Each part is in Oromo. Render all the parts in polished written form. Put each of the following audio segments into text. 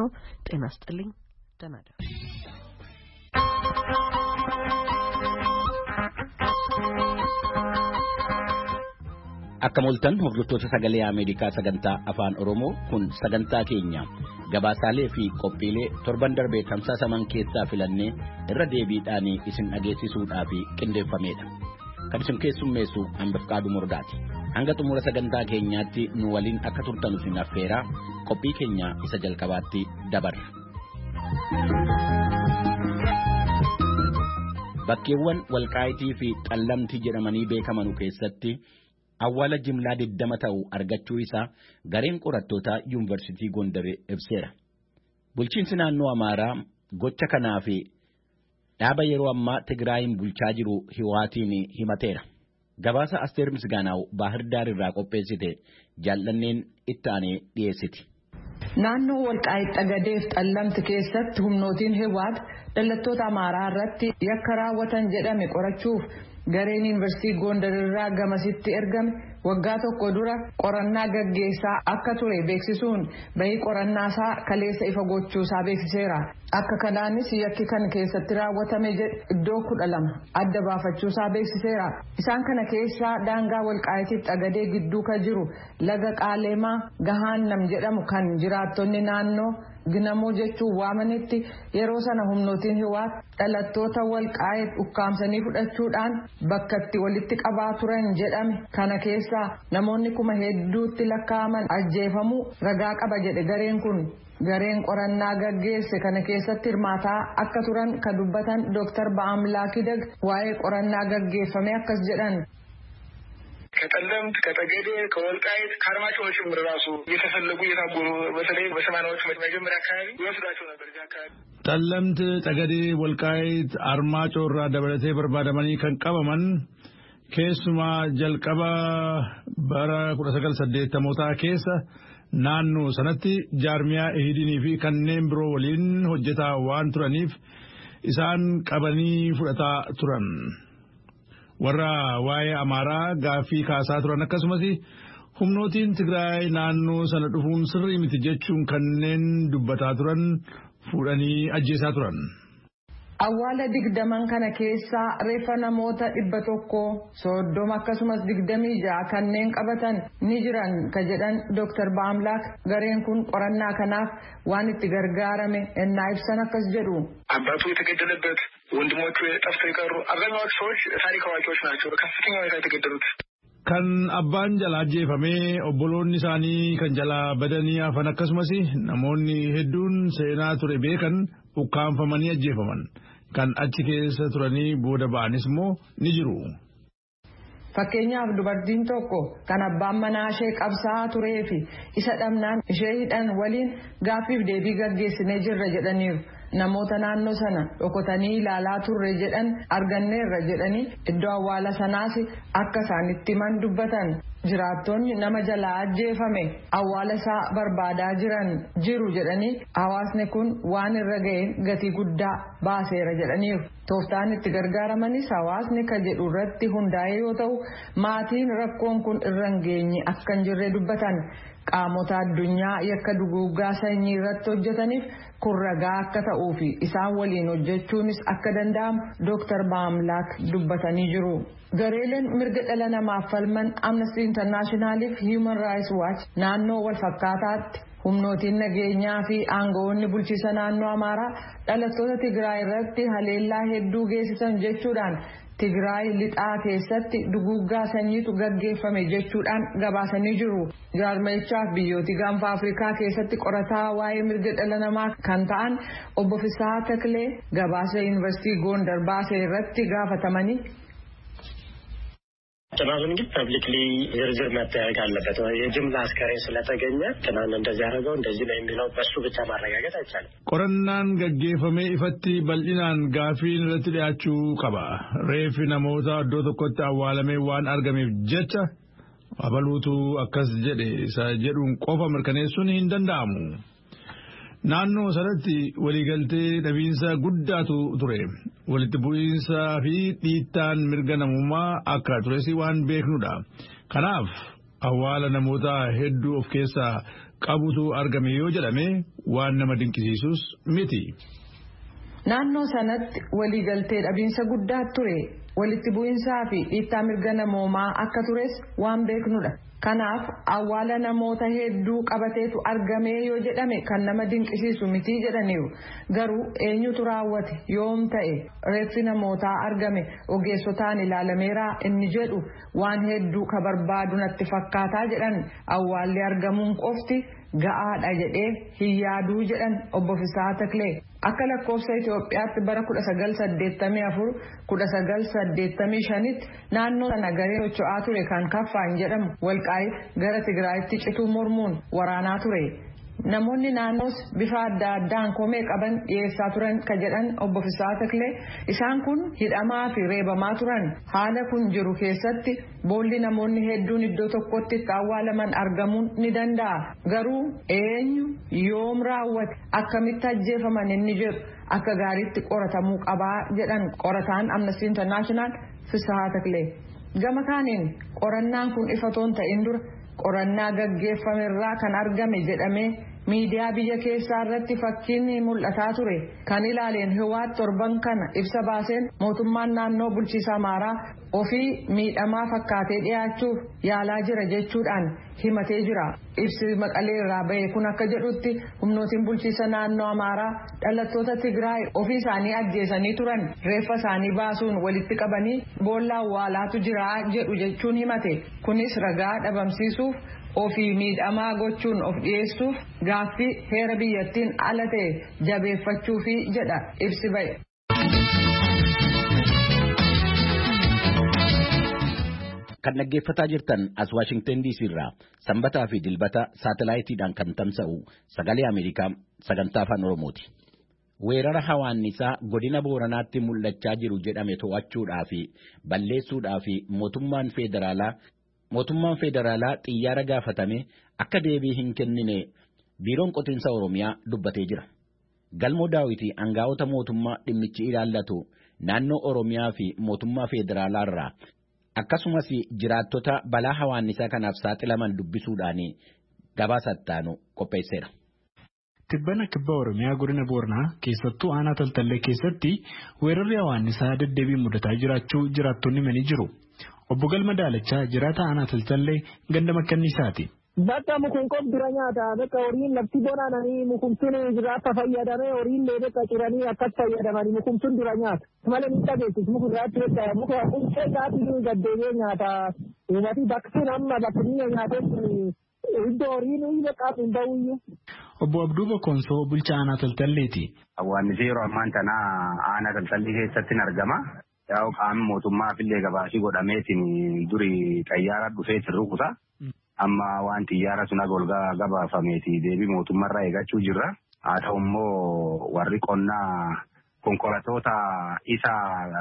ነው። ጤና ይስጥልኝ። ደህና ደሩ። Akka moltan hordoftoota sagalee Ameerikaa sagantaa afaan Oromoo kun sagantaa keenya gabaasaalee fi qophiilee torban darbee tamsaasaman keessaa filannee irra deebiidhaan isin dhageessisuudhaaf qindeeffamedha. Kan isin keessummeessu Ambafqaaduu Mordaati. Hanga xumura sagantaa keenyaatti nu waliin akka turtan isin affeeraa qophii keenya isa jalqabaatti dabarra. Bakkeewwan Walqaayitii fi Xallamtii jedhamanii beekaman keessatti awwaala jimlaa 20 ta'u argachuu isaa gareen qorattoota yuunivarsiitii Gondar ibseera. Bulchiinsi naannoo Amaaraa gocha kanaa fi dhaaba yeroo ammaa Tigraayin bulchaa jiru Hiwaatiin himateera. Gabaasa Asteer Misgaanaaw Baahir Daar irraa qopheessite jaallanneen itti aanee dhiyeessiti. Naannoo Walqaayit Xagadeef Xallamti keessatti humnootiin Hiwaat dhalattoota Amaaraa irratti yakka raawwatan jedhame qorachuuf gareen yuunivarsiitii Gondar irraa gamasitti ergame waggaa tokko dura qorannaa gaggeessaa akka ture beeksisuun bahii qorannaasaa kaleessa ifa gochuusaa beeksiseera. Akka kanaanis yakki kan keessatti raawwatame iddoo 12 adda baafachuusaa beeksiseera. Isaan kana keessaa daangaa Walqaayitiif Xagadee gidduu ka jiru laga Qaaleemaa Gahaannam jedhamu kan jiraattonni naannoo Ginamoo jechuun waamanitti yeroo sana humnootiin Hiwaat dhalattoota Walqaayit ukkaamsanii fudhachuudhaan bakkatti walitti qabaa turan jedhame. Kana keessaa namoonni hedduutti lakkaa'aman ajjeefamuu ragaa qaba jedhe gareen kun. Gareen qorannaa gaggeesse kana keessatti hirmaataa akka turan ka dubbatan Dr. Ba'amlaaki Dag waa'ee qorannaa gaggeeffame akkas jedhan. ከጠለምት ከጠገዴ ከወልቃይት ከአርማጭሆ ጭምር ራሱ እየተፈለጉ እየታጎሩ በተለይ በሰማናዎች መጀመሪያ አካባቢ ይወስዳቸው ነበር። እዚያ አካባቢ ጠለምት ጠገዴ ወልቃይት አርማጭሆ ራ ደበለቴ በርባደመኒ ከንቀበመን ኬሱማ ጀልቀባ በረ 1980 ኬሰ ናኑ ሰነቲ ጃርሚያ ኢሂዲኒ ፊ ከነም ብሮ ወሊን ሆጀታ ዋን ቱረኒፍ ኢሳን ቀበኒ ፉደታ ቱረን warra waa'ee Amaaraa gaaffii kaasaa turan akkasumas humnootiin Tigraay naannoo sana dhufuun sirrii miti jechuun kanneen dubbataa turan fuudhanii ajjeesaa turan. Awwaala 20 kana keessaa reeffa namoota 130 akkasumas 26 kanneen qabatan ni jiran ka jedhan Dr. Ba'amlaak gareen kun qorannaa kanaaf waan itti gargaarame ennaa ibsan akkas jedhu. አባቱ የተገደለበት ወንድሞቹ ጠፍተው የቀሩ አብዛኛዎቹ ሰዎች ታሪክ አዋቂዎች ናቸው። በከፍተኛ ሁኔታ የተገደሉት kan abbaan jalaa ajjeefamee obboloonni isaanii kan jalaa badanii hafan akkasumas namoonni hedduun seenaa ture beekan ukkaanfamanii ajjeefaman kan achi keessa turanii booda ba'anis immoo ni jiru. Fakkeenyaaf dubartiin tokko kan abbaan manaa ishee qabsaa turee fi isa dhabnaan ishee hidhan waliin gaaffiif deebii gaggeessinee jirra jedhaniiru. Namoota naannoo sana dhokotanii ilaalaa turre jedhan arganneerra jedhanii iddoo awwaala sanaas akka isaanitti himan dubbatan. Jiraattonni nama jalaa ajjeefame awwaala isaa barbaadaa jiru jedhanii hawaasni kun waan irra ga'een gatii guddaa baaseera jedhaniiru. Tooftaan itti gargaaramanis hawaasni ka jedhu irratti hundaa'ee yoo ta'u maatiin rakkoon kun irra hin geenye akka hin jirre dubbatan. Qaamota addunyaa yakka duguuggaa sanyii irratti hojjetaniif kun ragaa akka ta'uu fi isaan waliin hojjechuunis akka danda'amu Dr. Ba'amlaak dubbatanii jiru. Gareeleen mirga dhala namaaf falman Amnesty International fi Human Rights Watch naannoo wal fakkaataatti humnootiin nageenyaa fi aangawoonni bulchiisa naannoo Amaaraa dhalattoota Tigraay irratti haleellaa hedduu geessisan jechuudhaan Tigraay lixaa keessatti duguuggaa sanyiitu gaggeeffame jechuudhaan gabaasanii jiru. Jaarmayichaaf biyyooti gaanfa Afrikaa keessatti qorataa waa'ee mirga dhala namaa kan ta'an obbo Fisaa Taklee gabaasa yuunivarsiitii Gondar baasee irratti gaafatamanii ጥናቱ እንግዲህ ፐብሊክሊ ዝርዝር መጠየቅ አለበት። የጅምላ አስከሬን ስለተገኘ ጥናት እንደዚህ ያደረገው እንደዚህ ነው የሚለው በሱ ብቻ ማረጋገጥ አይቻልም። ቆረናን ገጌፈሜ ኢፈቲ በልኢናን ጋፊን irratti dhiyaachuu qaba. Reeffi namoota iddoo tokkotti awwaalamee waan argameef jecha abaluutu akkas jedhe isa jedhuun qofa mirkaneessuun hin danda'amu. Naannoo sanatti waliigaltee dhabiinsa guddaatu ture. Walitti bu'iinsaa fi dhiittaan mirga namummaa akka tures waan beeknudha. Kanaaf awwaala namoota hedduu of keessaa qabutu argame yoo jedhame waan nama dinqisiisus miti. Naannoo sanatti waliigaltee dhabiinsa guddaa ture. Walitti bu'insaa fi dhiittaa mirga namoomaa akka tures waan beeknudha. Kanaaf awwaala namoota hedduu qabateetu argamee yoo jedhame kan nama dinqisiisu miti jedhaniiru. Garuu eenyutu raawwate yoom ta'e reeffi namootaa argame ogeessotaan ilaalameera inni jedhu waan hedduu ka barbaadu natti fakkaataa jedhan. Awwaalli argamuun qofti ga'aadha jedhee hin yaaduu jedhan obbo Fisaa Taklee. Akka lakkoofsa Itoophiyaatti bara 1984-1985 naannoo sana garee socho'aa ture kan Kaffaan jedhamu Walqaayit gara Tigraayitti cituu mormuun waraanaa ture. Namoonni naannoos bifa adda addaan komee qaban dhiyeessaa turan ka jedhan obbo Fisaa Taklee isaan kun hidhamaa fi reebamaa turan. Haala kun jiru keessatti boolli namoonni hedduun iddoo tokkotti awwaalaman argamuun ni danda'a. Garuu eenyu yoom raawwate akkamitti ajjeefaman inni jedhu akka gaariitti qoratamuu qabaa jedhan qorataan Amnesty International Fisaa Taklee. Gama kaaniin qorannaan kun ifatoon ta'in dura qorannaa gaggeeffamerraa kan argame jedhamee miidiyaa biyya keessaa irratti fakkiin mul'ataa ture. Kan ilaaleen Hiwaat torban kana ibsa baaseen mootummaan naannoo bulchiisa Amaaraa ofii miidhamaa fakkaatee dhiyaachuuf yaalaa jira jechuudhaan himatee jira. Ibsi Maqalee irraa bahe kun akka jedhutti humnootiin bulchiisa naannoo Amaaraa dhalattoota Tigraay ofii isaanii ajjeesanii turan reeffa isaanii baasuun walitti qabanii boolla awwaalaatu jira jedhu jechuun himate. Kunis ragaa dhabamsiisuuf ofii miidhamaa gochuun of dhiyeessuuf gaaffii heera biyyattiin ala ta'e jabeeffachuufi jedha ibsi bahe. Kan dhaggeeffataa jirtan as Washington DC irraa sanbataa fi dilbata saatalaayitiidhaan kan tamsa'u sagalee Ameerikaa sagantaa afaan Oromooti. Weerara hawaannisaa godina Booranaatti mul'achaa jiru jedhame to'achuudhaa fi balleessuudhaa fi mootummaan federaalaa xiyyaara gaafatame akka deebii hin kennine biiroon qotiinsa Oromiyaa dubbatee jira. Galmoo Daawiti aangaa'ota mootummaa dhimmichi ilaallatu naannoo Oromiyaa fi mootummaa federaalaa irraa akkasumas jiraattota balaa hawaannisaa kanaaf saaxilaman dubbisuudhaan gabaasa ittaanu qopheesseera. Tibbana kibba Oromiyaa godina Booranaa keessattuu aanaa Taltallee keessatti weerarri hawaannisaa deddeebiin mudataa jiraachuu jiraattonni himanii jiru. Obbo Galma Daalachaa jiraata aanaa Taltallee ganda Makkanniisaati. Bakka mukunqoof dura nyaata bakka horiin lafti bonaananii mukumtuun jiraata fayyadamee horiin leedeka ciranii akkas fayyadamanii mukumtuun dura nyaata. Malee ni dhageessis muka irraatti beekama muka uffee isaatiin gaddeebee nyaata. Uummati baksuun amma bakki nyaatetti iddoo horiin bakka hin ba'uyyuu. Obbo Abduu Bokkonsoo bulchaa aanaa Taltalleeti. Hawaannisi yeroo ammaan tana aanaa Taltallee keessatti argama. Yaa'u qaamni mootummaaf illee gabaasii godhameetiin duri xayyaara dhufeetiin rukuta. Amma waan xiyyaara sun golgaa gabaafameeti deebii mootummaarraa eegachuu jirra. Haa ta'u immoo warri qonnaa konkolaattota isa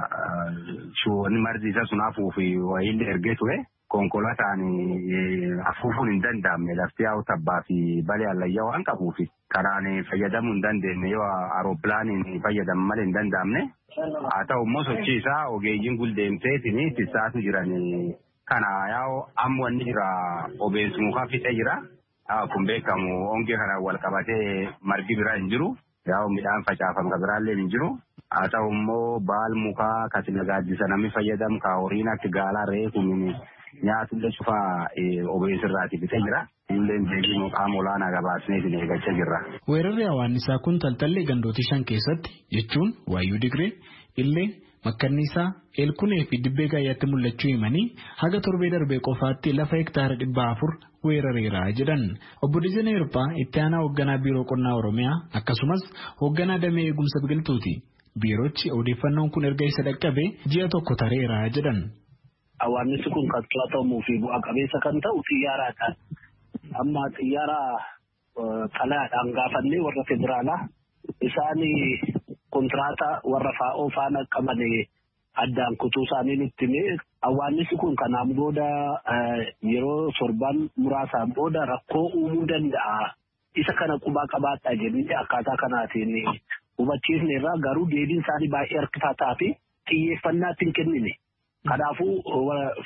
shuwoonni margi isa sun hafuuf wayiillee ergee ture. Konkolaataan afuufuun hin danda'amne lafti yaa'u tabbaa fi balee allayyaa waan qabuuf karaan fayyadamuu hin dandeenye yoo aerooppilaaniin fayyadamu malee hin danda'amne. Haa ta'u immoo sochii isaa ogeeyyiin guldeemteetiin tissaatu jiran. Kana yaa'u amma wanni jira obeessu mukaa fixee jira. Kun beekamu hongee kana wal qabatee margi biraa hin jiru. Yaa'u midhaan facaafame kan biraallee hin jiru. Haa ta'u immoo baal mukaa kasi nagaajjisa namni fayyadamu ka horiin akka gaalaa reefu nyaatullee cufaa obeessirraati fixee jira. Illee deebii qaama olaanaa gabaasneetiin eeggachaa jirra. Weerarri hawaannisaa kun Taltallee gandoota 5 keessatti jechuun Waayyuu Digree, Illee, Makkanniisaa, Eelkunee fi Dibbee Gaayyaatti mul'achuu himanii haga torbee darbee qofaatti lafa hektaara 400 weerareera jedhan. Obbo Dijenee Hirphaa itti aanaa hoogganaa biiroo qonnaa Oromiyaa akkasumas hoogganaa damee eegumsa biqiltuuti. Biiroochi odeeffannoon kun erga isa dhaqqabee ji'a tokko tareera jedhan. Hawaannisi kun kan to'atamuu fi bu'a qabeessa kan ta'u xiyyaaraadhaan. Amma xiyyaara xalayaadhaan gaafannee warra federaalaa isaan kontiraataa warra faa'oo faana qabanii addaan kutuu isaanii nutti himee hawaannisi kun kanaan booda yeroo torban muraasaan booda rakkoo uumuu danda'a. Isa kana qubaa qabaadhaa jennee akkaataa kanaatiin hubachiisne irraa garuu deebiin isaanii baay'ee harkifataa fi xiyyeeffannaatti hin kennine. Kanaafuu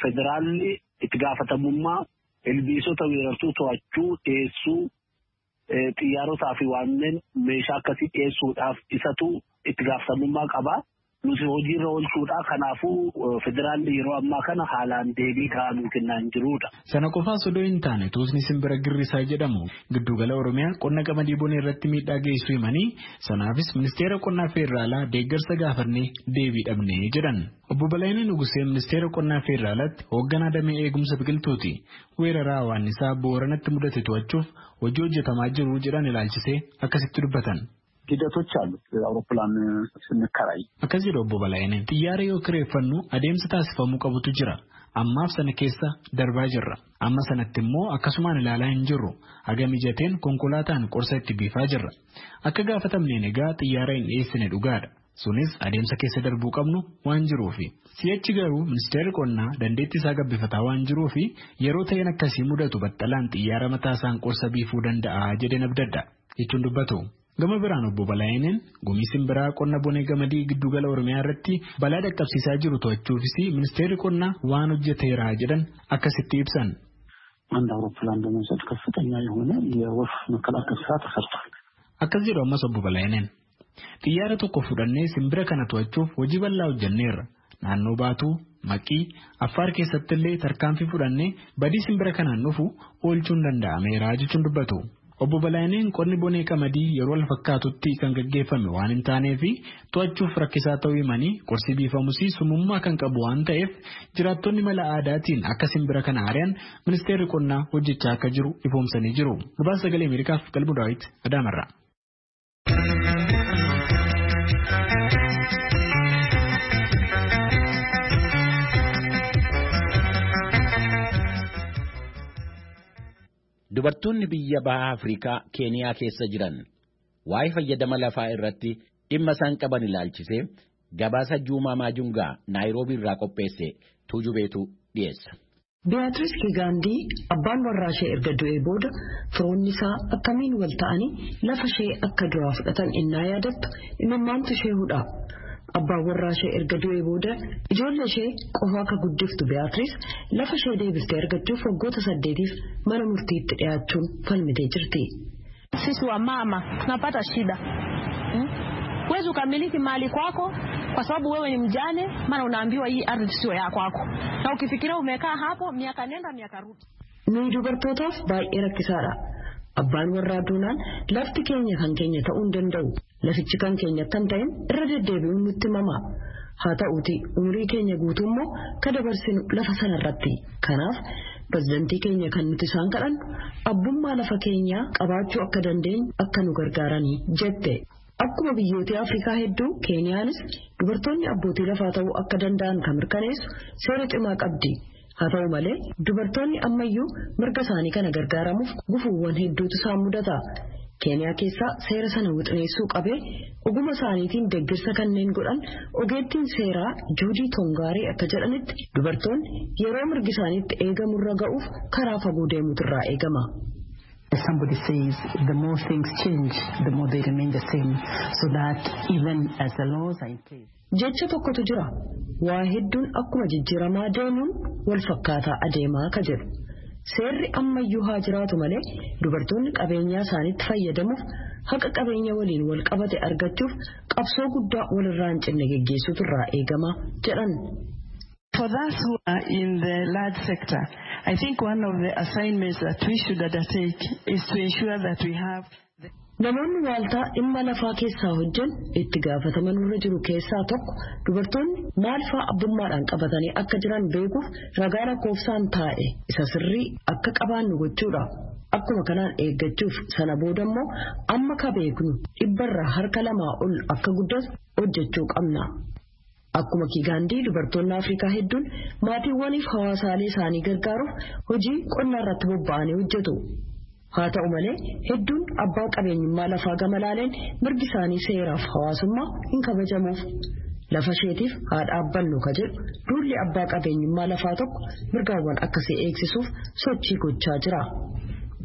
federaalli itti gaafatamummaa ilbiisota weerartuu to'achuu dhiyeessuu Xiyyaarotaa fi wanneen meeshaa akkasii dhiyeessuudhaaf isatu itti gaafatamummaa qaba. Nuti hojiirra oolchuudhaa kanaafuu federaalli yeroo ammaa kana haalaan deebii ka'anii kennaa hin jirudha. Sana qofaas odoo hin taane tuusni simbira girrisaa jedhamu giddugala Oromiyaa qonna qamadii bonee irratti miidhaa geessuu himanii sanaafis ministeera qonnaa feeraalaa deeggarsa gaafannee deebii dhabnee jedhan. Obbo Balaayinee Nugusee ministeera qonnaa feeraalaatti hoogganaa damee eegumsa biqiltuuti. Weeraraa waannisaa Booranatti mudate to'achuuf hojii hojjetamaa jiru jedhan ilaalchisee akkasitti dubbatan. ሂደቶች አሉት አውሮፕላን ስንከራይ akkas jedhu obbo Balaayineen xiyyaara yoo kireeffannu adeemsa taasifamuu qabutu jira ammaaf sana keessa darbaa jirra amma sanatti immoo akkasumaan ilaalaa hin jirru haga mijateen konkolaataan qorsa itti biifaa jirra akka gaafatamneen egaa xiyyaara hin dhiyeessine dhugaadha sunis adeemsa keessa darbuu qabnu waan jiruufi si'achi garuu ministeerri qonnaa dandeettii isaa gabbifataa waan jiruufi yeroo ta'een akkasii mudatu battalaan xiyyaara mataa isaan qorsa biifuu danda'a jedheen abdadda jechuun dubbatu. Gama biraan obbo Balaayineen gumii simbiraa qonna bonee gamadii giddugala Oromiyaa irratti balaa dhaqqabsiisaa jiru to'achuufis ministeerri qonnaa waan hojjeteera jedhan akkasitti ibsan. አንድ አውሮፕላን በመውሰድ ከፍተኛ የሆነ የወፍ መከላከል ስራ ተሰርቷል። akkas jedhu ammas obbo Balaayineen xiyyaara tokko fudhannee simbira kana to'achuuf hojii bal'aa hojjenneerra naannoo Baatuu Maqii Affaar keessatti illee tarkaanfii fudhannee badii simbira kanaan dhufu oolchuun danda'ameera jechuun dubbatu. Obbo Balaayineen qonni bonee qamadii yeroo wal fakkaatutti kan gaggeeffame waan hin taaneef to'achuuf rakkisaa ta'uu himanii qorsi biifamus sumummaa kan qabu waan ta'eef jiraattonni mala aadaatiin akka simbira kana ari'an ministeerri qonnaa hojjechaa akka jiru ifoomsanii jiru. Gabaasa Sagalee Ameerikaaf Qalbuu Daawit Adaamarraa. Dubartoonni biyya baha Afrikaa Keeniyaa keessa jiran waa'ee fayyadama lafaa irratti dhimma isaan qaban ilaalchisee gabaasa Juumaa Maajungaa Naayiroobii irraa qopheesse Tuujubeetu dhiyeessa. Beatrice Kigandii abbaan warraa ishee erga du'ee booda firoonni isaa akkamiin wal ta'anii lafa ishee akka duraa fudhatan innaa yaadattu imimmaantu ishee hudha. Abbaan warraa ishee erga du'ee booda ijoollee ishee qofa akka guddiftu Beatrice lafa ishee deebistee argachuuf waggoota 8 mana murtiitti dhiyaachuun falmitee jirti. Sisi wa mama tunapata shida. Huwezi ukamiliki mali kwako kwa sababu wewe ni mjane, maana unaambiwa hii ardhi sio ya kwako. Na ukifikiria umekaa hapo miaka nenda miaka rudi. Ni dubartootaaf baay'ee rakkisaadha. Abbaan warraa duunaan lafti keenya kan keenya ta'uu hin danda'u. Lafichi kan keenya kan ta'in irra deddeebi'uun nutti mama. Haa ta'uuti umurii keenya guutuu immoo ka dabarsinu lafa sanarratti. Kanaaf pirezidantii keenya kan nuti isaan kadhan abbummaa lafa keenyaa qabaachuu akka dandeenyu akka nu gargaaranii jette. Akkuma biyyoota Afrikaa hedduu Keeniyaanis dubartoonni abbootii lafaa ta'uu akka danda'an kan mirkaneessu seera cimaa qabdi. Haa ta'u malee dubartoonni ammayyuu mirga isaanii kana gargaaramuuf gufuuwwan hedduutu isaan mudata. Keeniyaa keessaa seera sana wixineessuu qabee oguma isaaniitiin deeggarsa kanneen godhan ogeettiin seeraa Juudii Tongaarii akka jedhanitti dubartoonni yeroo mirgi isaaniitti eegamurra ga'uuf karaa fagoo deemuutu irraa eegama. Somebody says the more things change, the more they remain the same, so that even as the laws are in place. Jecha tokkotu jira. Waa hedduun akkuma jijjiiramaa deemuun wal fakkaataa adeemaa ka jedhu. Seerri ammayyuu haa jiraatu malee dubartoonni qabeenyaa isaaniitti fayyadamuuf haqa qabeenya waliin wal qabate argachuuf qabsoo guddaa walirraa hin cinne geggeessuutu irraa eegama jedhan. For those who are in the large sector, I think one of the assignments that we should undertake is to ensure that we have namoonni waaltaa dhimma lafaa keessaa hojjan itti gaafataman irra jiru keessaa tokko dubartoonni maal fa'aa abbummaadhaan qabatanii akka jiran beekuuf ragaa lakkoofsaan taa'e isa sirrii akka qabaannu gochuudha. Akkuma kanaan eeggachuuf sana booda immoo amma ka beeknu 200% ol akka guddatu hojjechuu qabna. Akkuma Kigandii dubartoonni Afrikaa hedduun maatiiwwaniif hawaasaalee isaanii gargaaruuf hojii qonnaa irratti bobba'anii hojjetu. Haa ta'u malee hedduun abbaa qabeenyummaa lafaa gama laaleen mirgi isaanii seeraaf hawaasummaa hin kabajamuuf. Lafa isheetiif haa dhaabbannu ka jedhu duulli abbaa qabeenyummaa lafaa tokko mirgaawwan akkasii eegsisuuf sochii gochaa jira.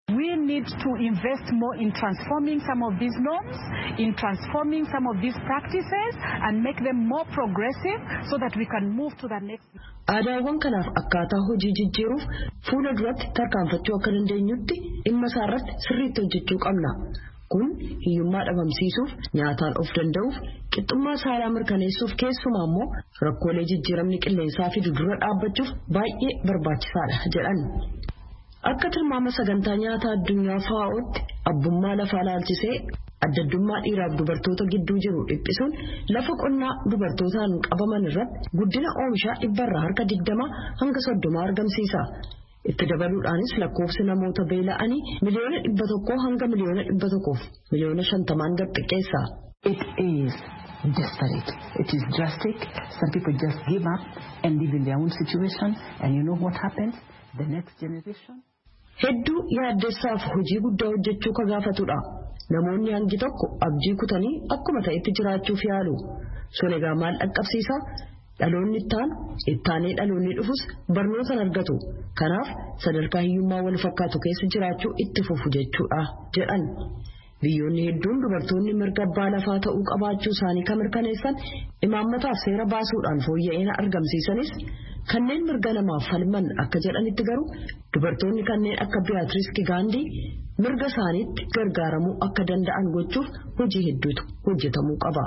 We need to invest more in transforming some of these norms, in transforming some of these practices and make them more progressive so that we can move to the next. Aadaawwan kanaaf akkaataa hojii jijjiiruuf fuula duratti tarkaanfachuu akka dandeenyutti dhimma isaarratti sirriitti hojjechuu qabna. Kun hiyyummaa dhabamsiisuuf, nyaataan of danda'uuf, qixxummaa saalaa mirkaneessuuf keessumaa immoo rakkoolee jijjiiramni qilleensaa fidu dura dhaabbachuuf baay'ee barbaachisaadha jedhan. Akka tilmaama sagantaa nyaataa addunyaa FAO'tti abbummaa lafaa laalchisee addaddummaa dhiiraaf dubartoota gidduu jiru dhiphisuun lafa qonnaa dubartootaan qabaman irratti guddina oomishaa 100% hanga 30 argamsiisa. Itti dabaluudhaanis lakkoofsi namoota beela'anii miliyoona 100 hanga miliyoona 150 gad xiqqeessa. It is desperate. It is drastic. Some people just give up and live in their own situation, and you know what happens? The next generation. Hedduu yaaddeessaaf hojii guddaa hojjechuu ka gaafatudha. Namoonni hangi tokko abdii kutanii akkuma ta'etti jiraachuuf yaalu. Sun egaa maal dhaqqabsiisa? Dhaloonni ittaanee dhaloonni dhufus barnootaan argatu. Kanaaf sadarkaa hiyyummaa wal fakkaatu keessa jiraachuu itti fufu jechuudha jedhan. Biyyoonni hedduun dubartoonni mirga abbaa lafaa ta'uu qabaachuu isaanii kan mirkaneessan imaammataaf seera baasuudhaan fooyya'ina argamsiisanis kanneen mirga namaaf falman akka jedhanitti garuu dubartoonni kanneen akka Beatrice Gandhi mirga isaaniitti gargaaramuu akka danda'an gochuuf hojii hedduutu hojjetamuu qaba.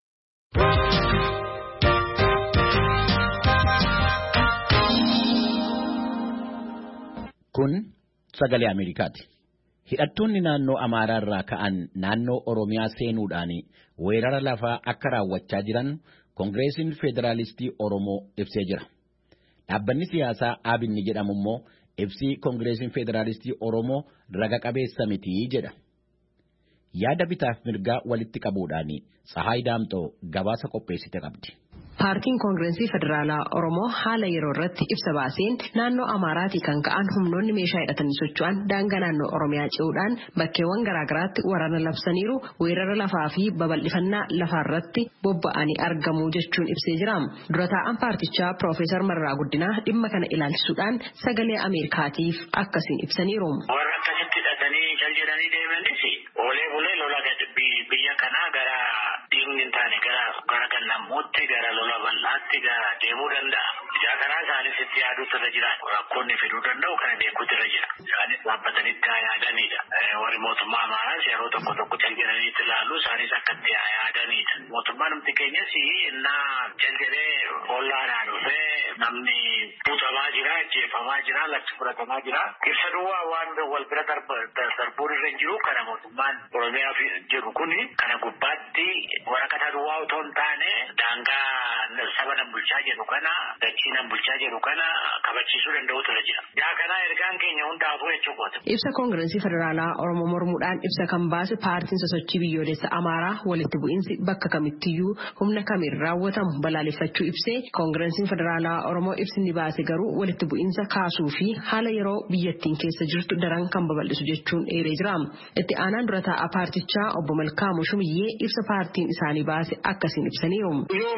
Kun sagalee Ameerikaati. Hidhattoonni naannoo Amaaraa irraa ka'an naannoo Oromiyaa seenuudhaan weerara lafaa akka raawwachaa jiran Koongireesiin Federaalistii Oromoo ibsee jira. Dhaabbanni siyaasaa ABN jedhamu immoo ibsi Koongireesiin Federaalistii Oromoo raga qabeessa miti jedha. Yaada bitaaf mirgaa walitti qabuudhaan Tsahaay Daamxoo gabaasa qopheessite qabdi. Paartiin Koongireesii Federaalaa Oromoo haala yeroo irratti ibsa baaseen naannoo Amaaraatii kan ka'an humnoonni meeshaa hidhatanii socho'an daangaa naannoo Oromiyaa ce'uudhaan bakkeewwan garaagaraatti waraana labsaniiru weerara lafaa fi babal'ifannaa lafaarratti bobba'anii argamu jechuun ibsee jira. Dura taa'an paartichaa Piroofeesar Mararaa Guddinaa dhimma kana ilaalchisuudhaan sagalee Ameerikaatiif akkasiin ibsaniiru. Warra akkasitti hidhatanii jaljedhanii deemanis oolee bulee lola biyya kanaa gara diinni hin taane gara gannamuutti gara lola bal'aatti deemuu danda'a. Ijaa kanaa isaanis itti yaaduutu irra jira. Rakkoonni fiduu danda'u kana beekuutu irra jira. Isaanis dhaabbatanitti haa yaadanidha. Warri mootummaa Amaaraas yeroo tokko jaljedhaniitti ilaalu isaanis akkatti haa yaadanidha. Mootummaan namti keenyas innaa jaljedhee ollaadhaa dhufee namni buutamaa jira, ajjeefamaa jira, lafti fudhatamaa jira. Ibsa duwwaa waan wal bira darbuun irra hin jiru kana mootummaan Oromiyaa jedhu kuni kana gubbaatti waraqata duwwaa otoo hin taane daangaa saba nan bulchaa jedhu kana dachii nan bulchaa jedhu kana kabachiisuu danda'utu irra jira. Yaa kana ergaan keenya hundaafuu jechuudha. Ibsa Koongireesii Federaalaa Oromoo mormuudhaan ibsa kan baase paartiin sosochii biyyoolessa Amaaraa walitti bu'iinsi bakka kamittiyyuu humna kamiin raawwatamu balaaleffachuu ibsee Koongireesiin Federaalaa Oromoo ibsi baase garuu walitti bu'iinsa kaasuu fi haala yeroo biyyattiin keessa jirtu daran kan babal'isu jechuun eeree jira. Itti aanaan dura taa'aa paartichaa obbo Malkaamuu Shumiyyee ibsa paartiin isaanii baase akkasiin ibsaniiru.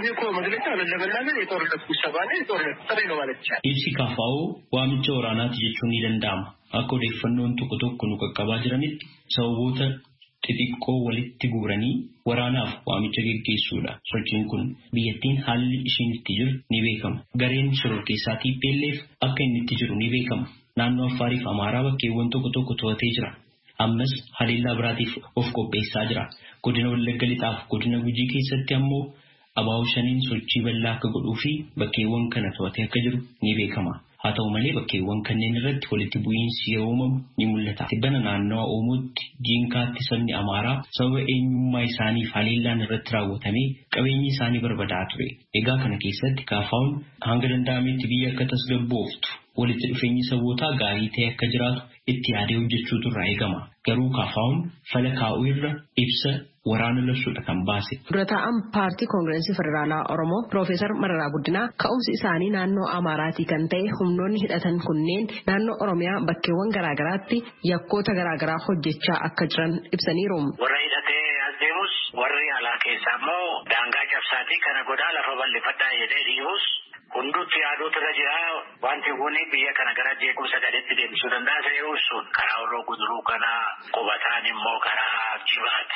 Ibsi kaafa'uu waamicha waraanaati jechuun ni danda'ama. Akka odeeffannoon tokko nu qaqqabaa jiranitti sababoota xixiqqoo walitti guuranii waraanaaf waamicha geggeessuudha. Sochiin kun biyyattiin haalli ishiin itti jiru ni beekama. Gareen shororkeessaatii TPLF akka inni itti jiru ni beekama. Naannoo Affaariif Amaaraa bakkeewwan tokko to'atee jira. Ammas haleellaa biraatiif of qopheessaa jira. Godina Wallagga Lixaaf godina Gujii keessatti ammoo abaa'oo shaniin sochii bal'aa akka godhuu fi bakkeewwan kana to'atee akka jiru ni beekama. Haa ta'u malee bakkeewwan kanneen irratti walitti bu'iinsi yeroo uumamu ni mul'ata. Tibbana naannawa Oromootti Jiinkaatti sabni Amaaraa sababa eenyummaa isaaniif haleellaan irratti raawwatamee qabeenyi isaanii barbadaa'aa ture. Egaa kana keessatti KFO'n hanga danda'ametti biyya akka tasgabbooftu walitti dhufeenyi sabootaa gaarii ta'e akka jiraatu itti yaadee hojjechuutu irraa eegama. Garuu KFO'n fala kaa'uu irra ibsa waraana labsuudha kan baase. Dura taa'an paartii Koongireesii Federaalaa Oromoo Piroofeesar Mararaa Guddinaa ka'umsi isaanii naannoo Amaaraatii kan ta'e humnoonni hidhatan kunneen naannoo Oromiyaa bakkeewwan garaagaraatti yakkoota garaagaraa hojjechaa akka jiran ibsaniiru. Warra hidhatee as deemus warri alaa keessaa immoo daangaa cabsaatii kana godhaa lafa bal'ifadhaa jedhee dhiibus hunduutti yaaduutu irra jira. Wanti kun biyya kana gara jeequmsa gaditti deemsisuu danda'a ta'ee sun karaa Horroo Guduruu kana qubataan immoo karaa Jibaat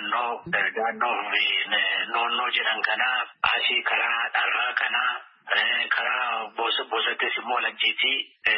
daannoo fi noonnoo jedhan kana asii karaa Dharraa kana karaa Boosattis immoo Lajjiitii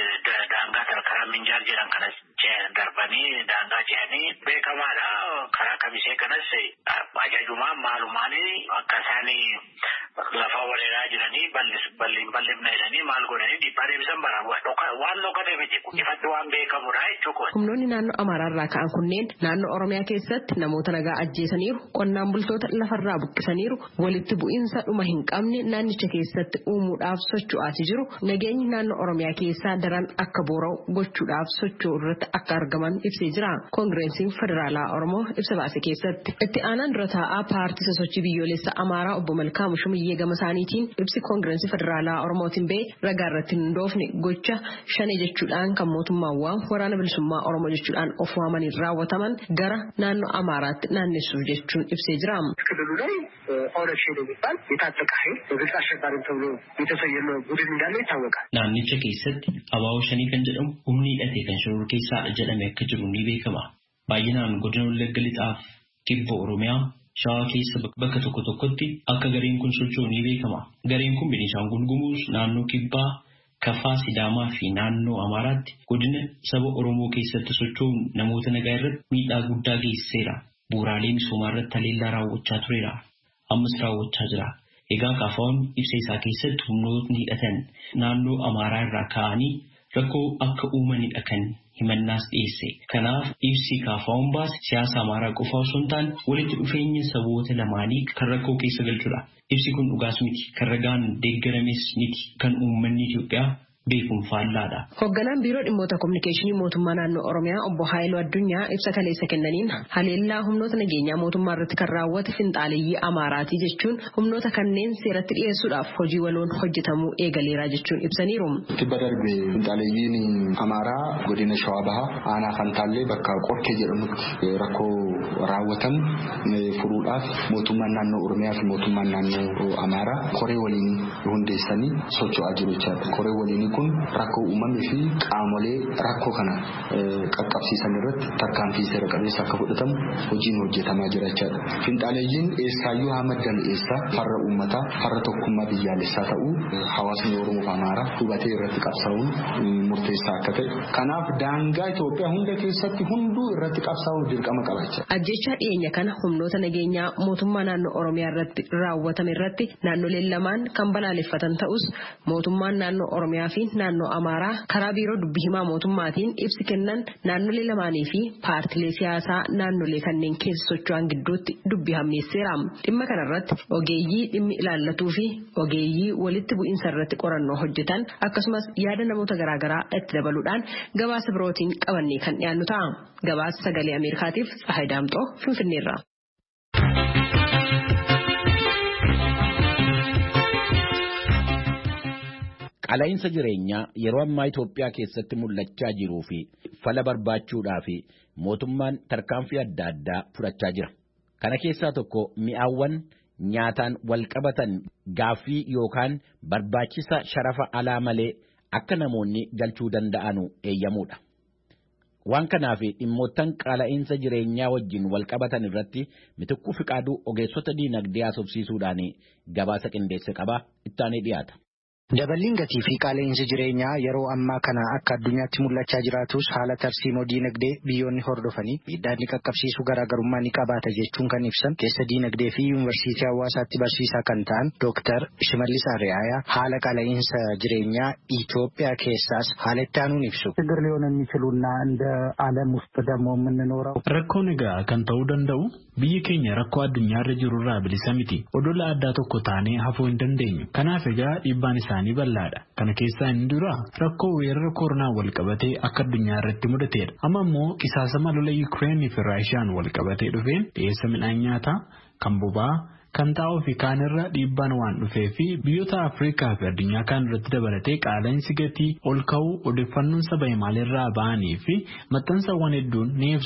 daangaa karaa Minjaar jedhan kanas darbanii daangaa jedhanii beekamaadha. Karaa Kamisee kanas ajajumaan maalumaanii akka isaanii lafa wareeraa jiranii bal'ifna jedhanii maal godhanii dhiibbaa deebisan waan dhokatee miti ifatti waan beekamudha jechuudha. Humnoonni naannoo Amaaraarraa ka'an kunneen naannoo Oromiyaa keessatti namoota nagaa ajjeesaniiru, qonnaan bultoota lafarraa buqqisaniiru, walitti bu'iinsa dhuma hin qabne naannicha keessatti uumuudhaaf socho'aa jiru, nageenyi naannoo Oromiyaa keessaa daran akka boora'u gochuudhaaf socho'u irratti akka argaman ibsee jira. Koongireensiin Federaalaa Oromoo ibsa baase keessatti itti aanaan dura taa'aa paartii sosochii biyyoolessa Amaaraa obbo Malkaamuu Shumiyyee gama isaaniitiin ibsi Koongireensi Federaalaa Oromootiin ba'e ragaa irratti hin hundoofne gocha shanee jechuudhaan kan mootummaan waraana bilisummaa Oromoo jechuudhaan of waamaniin raawwataman gara naannoo Amaaraatti naannessuuf jechuun ibsee jira. ክልሉ ላይ ኦነግ ሸኔ የሚባል የታጠቀ ኃይል በግልጽ አሸባሪ ተብሎ የተሰየመ ቡድን እንዳለ ይታወቃል። Naannicha keessatti abaaboo shanii kan jedhamu humni hidhatee kan shoror keessaa jedhame akka jiru ni beekama. Baay'inaan godina Wallagga Lixaaf kibba Oromiyaa Shawaa keessa bakka tokko tokkotti akka gareen kun socho'u ni beekama. Gareen kun Beenishaangul Gumuz naannoo kibbaa Kafaa Sidaamaa fi naannoo Amaaraatti godina saba Oromoo keessatti socho'uun namoota nagaa irratti miidhaa guddaa geessiseera. Bu'uuraalee misoomaa irratti haleellaa raawwachaa tureera. Ammas raawwachaa jira. Egaa Kafaawwan ibsa isaa keessatti humnootni hidhatan naannoo Amaaraa irraa ka'anii rakkoo akka uumanidha kan himannaas dhiyeesse. Kanaaf ibsi Kafaawwan baase siyaasa Amaaraa qofa osoo hin taane walitti dhufeenya saboota lamaanii kan rakkoo keessa galchudha. Ibsi kun dhugaas miti, kan ragaan deeggarames miti, kan uummanni Itoophiyaa beekuun faallaadha. Hoogganaan biiroo dhimmoota kominikeeshinii mootummaa naannoo Oromiyaa obbo Haayiluu Addunyaa ibsa kaleessa kennaniin haleellaa humnoota nageenyaa mootummaa irratti kan raawwate finxaaleeyyii Amaaraati jechuun humnoota kanneen seeratti dhiyeessuudhaaf hojii waloon hojjetamuu eegaleera jechuun ibsaniiru. Tibba darbe finxaaleeyyiin Amaaraa godina Shawaa Bahaa aanaa Fantaallee bakka Qorkee jedhamutti rakkoo raawwatan furuudhaaf mootummaan naannoo Oromiyaa fi mootummaan naannoo Amaaraa koree waliin hundeessanii socho'aa jiru jechuudha. Koree waliin kun rakkoo uumamee fi qaamolee rakkoo kana qaqqabsiisan irratti tarkaanfii seera qabeessa akka fudhatamu hojiin hojjetamaa jira jechuudha. Finxaaleeyyiin eessaayyuu haa maddan eessa farra uummataa farra tokkummaa biyyaalessaa ta'uu hawaasni Oromoo fi Amaaraa hubatee irratti qabsaa'uun murteessaa akka ta'e. Kanaaf daangaa Itoophiyaa hunda keessatti hunduu irratti qabsaa'uun dirqama qaba jechuudha. Ajjechaa dhiyeenya kana humnoota nageenyaa mootummaa naannoo Oromiyaa irratti raawwatame irratti naannoleen lamaan kan balaaleffatan ta'us mootummaan naannoo Oromiyaa fi naannoo Amaaraa karaa biiroo dubbii himaa mootummaatiin ibsi kennan naannolee lamaanii fi paartilee siyaasaa naannolee kanneen keessa socho'an gidduutti dubbii hammeesseera. Dhimma kanarratti ogeeyyii dhimmi ilaallatuu fi ogeeyyii walitti bu'iinsa irratti qorannoo hojjetan akkasumas yaada namoota garaagaraa itti dabaluudhaan gabaasa birootiin qabannee kan dhiyaannu ta'a. Gabaasa sagalee Ameerikaatiif Tsahaay Daamxoo Finfinneerra. Qaala'insa jireenyaa yeroo ammaa Itoophiyaa keessatti mul'achaa jiruu fi fala barbaachuudhaaf mootummaan tarkaanfii adda addaa fudhachaa jira. Kana keessaa tokko mi'aawwan nyaataan wal qabatan gaaffii yookaan barbaachisa sharafa alaa malee akka namoonni galchuu danda'anu eeyyamuudha. Waan kanaaf dhimmoottan qaala'insa jireenyaa wajjin wal qabatan irratti Mitikkuu Fiqaaduu ogeessota diinagdee haasofsiisuudhaan gabaasa qindeesse qaba ittaanee dhiyaata. Daballiin gatii fi qaala'insi jireenyaa yeroo ammaa kana akka addunyaatti mul'achaa jiraatus haala tarsiimoo diinagdee biyyoonni hordofanii miidhaa inni qaqqabsiisu garaagarummaa ni qabaata jechuun kan ibsan keessa diinagdee fi yuunivarsiitii hawaasaatti barsiisaa kan ta'an Dooktar Shimallis Ariyayaa haala qaala'insa jireenyaa Itoophiyaa keessaas haala itti aanuun ibsu. ችግር ሊሆን የሚችሉና እንደ ዓለም ውስጥ ደግሞ የምንኖረው rakkoon egaa kan ta'uu danda'u biyyi keenya rakkoo addunyaarra jirurraa bilisa miti odola addaa tokko taanee hafuu hin dandeenyu kanaaf egaa dhiibbaan isaanii bal'aadha kana keessaa inni dura rakkoo weerara koronaa wal qabatee akka addunyaa irratti mudateedha amma immoo qisaasama lola Yuukireenii fi Raashiyaan wal qabatee dhufeen dhiyeessa midhaan nyaataa kan boba'aa kan taa'uu fi kaanirra dhiibbaan waan dhufee fi biyyoota Afrikaa fi addunyaa kaan irratti dabalatee qaala'insi gatii ol ka'uu odeeffannoon saba himaalirraa ba'anii fi maxxansawwan hedduun ni ibsu.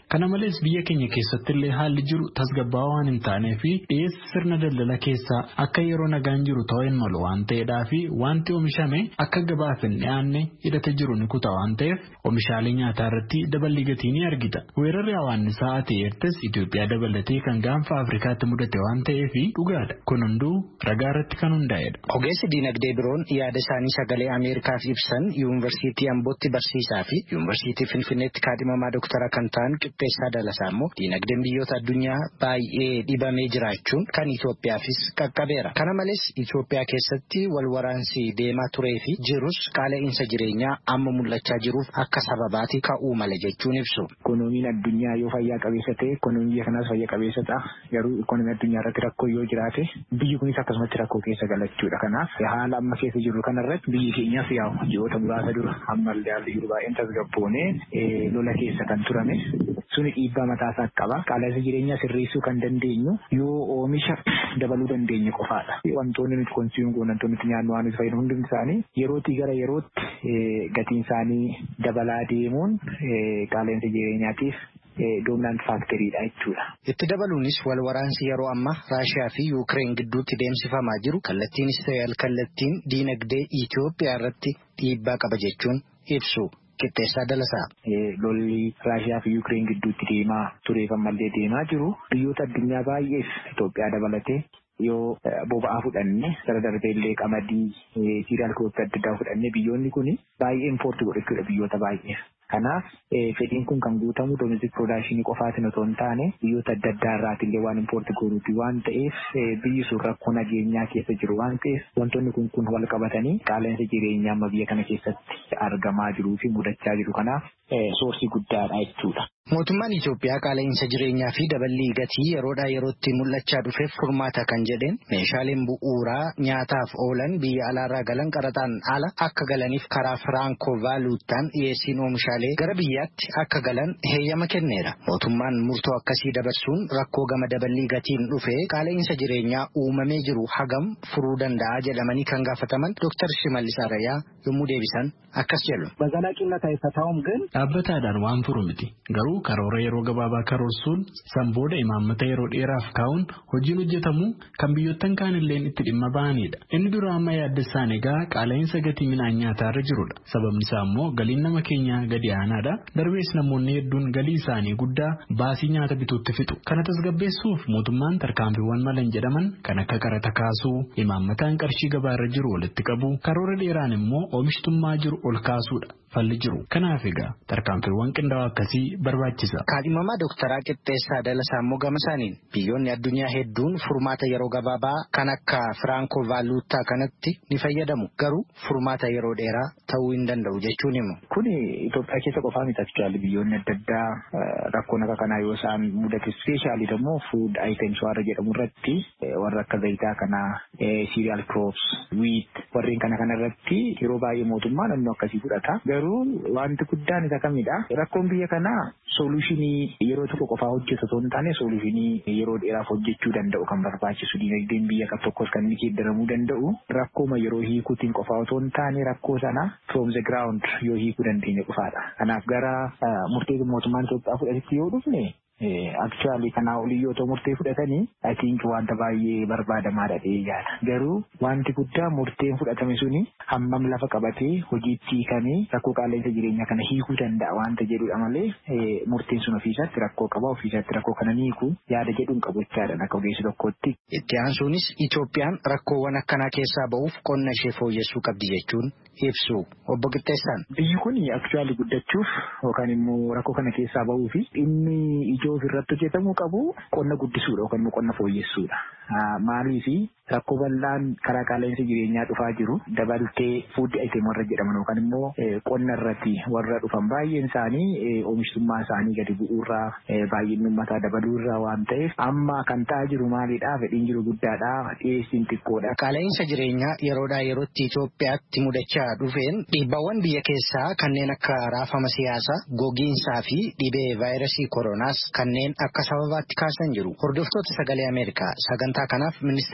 Kana malees biyya keenya keessatti illee haalli jiru tasgabbaa'aa waan hin taanee fi dhiyeessi sirna daldala keessaa akka yeroo nagaan jiru ta'uu hin malu waan ta'eedhaa fi wanti oomishame akka gabaaf hin dhiyaanne hidhate jiru ni kuta waan ta'eef oomishaalee nyaataa irratti daballi gatii ni argita. Weerarri hawaannisaa ATRTs Itoophiyaa dabalatee kan gaanfa Afrikaatti mudate waan ta'eef dhugaadha. Kun hunduu ragaa irratti kan hundaa'edha. Ogeessi diinagdee biroon yaada isaanii sagalee Ameerikaaf ibsan Yuunivarsiitii Ambootti barsiisaa fi Yuunivarsiitii Finfinneetti kaadhimamaa doktara kan ta'an Qixxeessaa Dalasaa immoo diinagdeen biyyoota addunyaa baay'ee dhibamee jiraachuun kan Itoophiyaafis qaqqabeera. Kana malees Itoophiyaa keessatti wal waraansi deemaa turee fi jirus qaala'insa jireenyaa amma mul'achaa jiruuf akka sababaati ka'uu mala jechuun ibsu. Ikoonomiin addunyaa yoo fayyaa qabeessa ta'e ikoonomiin biyya kanaas fayyaa qabeessa ta'a. Garuu ikoonomii addunyaa irratti rakkoo yoo jiraate biyyi kunis akkasumatti rakkoo keessa galachuudha. Kanaaf haala amma keessa jiru kanarratti biyyi keenyaaf yaa'u ji'oota muraasa dura ammallee haalli jiru baay'een tasgabboonee lola keessa kan turame suni dhiibbaa mataasaa qaba. Qaala'insa jireenyaa sirreessuu kan dandeenyu yoo oomisha dabaluu dandeenye qofaadha. Wantoonni nuti konsuumuu wantoonni nuti nyaannu waan nuti fayyadamu hundi isaanii yerootii gara yerootti gatiin isaanii dabalaa deemuun qaala'insa jireenyaatiif dominant faakteriidha jechuudha. Itti dabaluunis wal waraansi yeroo ammaa Raashiyaa fi Yuukireen gidduutti deemsifamaa jiru kallattiinis ta'e alkallattiin diinagdee Itoophiyaa irratti dhiibbaa qaba jechuun ibsu. Qixxeessaa Dalasaa. Lolli Raashiyaa fi Yuukireen gidduutti deemaa tureef ammallee deemaa jiru biyyoota addunyaa baay'eef Itoophiyaa dabalatee yoo boba'aa fudhanne sara darbeellee qamadii siiriyaal kootti adda addaa fudhanne biyyoonni kun baay'ee impoortii godhachuudha biyyoota baay'eef. Kanaaf fedhiin kun kan guutamu domestic production qofaatiin otoo hin taane biyyoota adda addaa irraatillee waan impoortii godhuuti waan ta'eef biyyi sun rakkoo nageenyaa keessa jiru waan ta'eef wantoonni kun wal qabatanii qaala'insa jireenyaa amma biyya kana keessatti argamaa jiruu fi mudachaa jiru kanaaf soorsii guddaadha jechuudha. Mootummaan Itoophiyaa qaala'insa jireenyaa fi daballii gatii yeroodhaa yerootti mul'achaa dhufeef furmaata kan jedheen meeshaaleen bu'uuraa nyaataaf oolan biyya alaarraa galan qaraxaan ala akka galaniif karaa firaanko vaaluuttaan dhiyeessiin oomishaalee gara biyyaatti akka galan heeyyama kenneera. Mootummaan murtoo akkasii dabarsuun rakkoo gama daballii gatiin dhufee qaala'insa jireenyaa uumamee jiru hagam furuu danda'a jedhamanii kan gaafataman Dr. Shimallis Arayyaa yommuu deebisan akkas jedhu. በዘላቂነት አይፈታውም ግን dhaabbataadhaan waan furu miti. Garuu karoora yeroo gabaabaa karoorsuun san booda imaammata yeroo dheeraaf kaa'uun hojiin hojjetamu kan biyyoottan kaanilleen itti dhimma ba'anidha. Inni dura amma yaaddessaan egaa qaala'insa gatii midhaan nyaataarra jirudha. Sababni isaa immoo galiin nama keenyaa gadi aanaadha. Darbees namoonni hedduun galii isaanii guddaa baasii nyaata bituutti fixu. Kana tasgabbeessuuf mootummaan tarkaanfiiwwan malan jedhaman kan akka qarata kaasuu, imaammataan qarshii gabaarra jiru walitti qabu, karoora dheeraan immoo oomishtummaa jiru ol kaasuudha. Falli jiru. Kanaaf egaa tarkaanfiiwwan qindaa'oo akkasii barbaachisa. Kaadhimamaa Dooktaraa Qixxeessaa Dalasaa immoo gama isaaniin biyyoonni addunyaa hedduun furmaata yeroo gabaabaa kan akka firaanko vaaluuttaa kanatti ni fayyadamu. Garuu furmaata yeroo dheeraa ta'uu hin danda'u jechuun himu. Kun Itoophiyaa keessa qofaa miti actually biyyoonni adda addaa rakkoon akka kanaa yoo isaan mudate ispeeshaalii immoo food items warra jedhamu irratti warra akka zayitaa kanaa cereal crops wheat warreen kana irratti yeroo baay'ee mootummaan naannoo akkasii fudhata. Garuu wanti guddaan isa kamidha. Rakkoon biyya kanaa soluushinii yeroo tokko qofaa hojjetu osoo hin taane soluushinii yeroo dheeraaf hojjechuu danda'u kan barbaachisu. Dinagdeen biyya tokkos kan inni geeddaramuu danda'u rakkooma yeroo hiikuutiin qofaa osoo hin taane rakkoo sana from the ground yoo hiikuu dandeenya qofaadha. Kanaaf gara murtee mootummaan Itoophiyaa fudhatetti yoo dhufne actually kanaa olii yoo ta'u murtee fudhatanii I think wanta baay'ee barbaadamaadha yaada. Garuu wanti guddaa murteen fudhatame suni hammam lafa qabatee hojiitti hiikamee rakkoo qaala'insa jireenyaa kana hiikuu danda'a wanta jedhudha malee murteen sun ofiisaatti rakkoo qaba ofiisaatti rakkoo kana hiikuu yaada jedhuun qabochaadha akka ogeessa tokkotti. Itti aansuunis Itoophiyaan rakkoowwan akkanaa keessaa ba'uuf qonna ishee fooyyessuu qabdi jechuun ibsu. Obbo Qixxeessaan. Biyyi kun actually guddachuuf yookaan immoo rakkoo kana keessaa ba'uu fi inni ijoo ofirratti hojjetamuu qabu qonna guddisuudha yookaan immoo qonna fooyyessuudha. Maaliif rakkoo bal'aan karaa qaala'insa jireenyaa dhufaa jiru dabaltee food item warra jedhaman yookaan immoo qonna irratti warra dhufan baay'een isaanii oomishtummaa isaanii gadi bu'uurraa baay'inni uummataa dabaluurraa waan ta'eef amma kan ta'aa jiru maalidhaa fedhiin jiru guddaadhaa dhiyeessiin xiqqoodha. Qaala'insa jireenyaa yeroodhaa yerootti Itoophiyaatti mudachaa dhufeen dhiibbaawwan biyya keessaa kanneen akka raafama siyaasaa, gogiinsaa fi dhibee vaayirasii koronaas kanneen akka sababaatti kaasan jiru. Hordoftoota sagalee Ameerikaa sagantaa kanaaf ministeera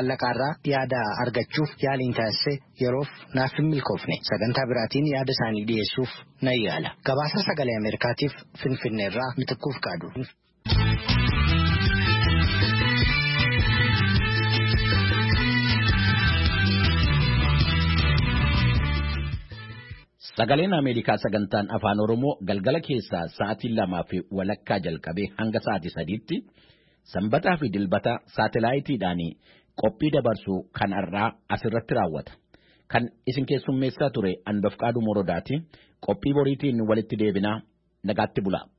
maallaqaarraa yaada argachuuf yaaliin taasise yeroof naaf hin milkoofne. Sagantaa biraatiin yaada isaanii dhiyeessuuf nan yaala. Gabaasa sagalee Ameerikaatiif Finfinneerraa Mitikkuuf Qaadu. Sagaleen Ameerikaa sagantaan afaan Oromoo galgala keessaa sa'aatii 2:00 jalqabee hanga sa'aatii 3:00 sanbataa fi dilbata saatalaayitiidhaan qophii dabarsu kan har'aa asirratti raawwata. Kan isin keessummeessaa ture Anbafqaaduu Morodaati. Qophii boriitiin walitti deebinaa nagaatti bulaa.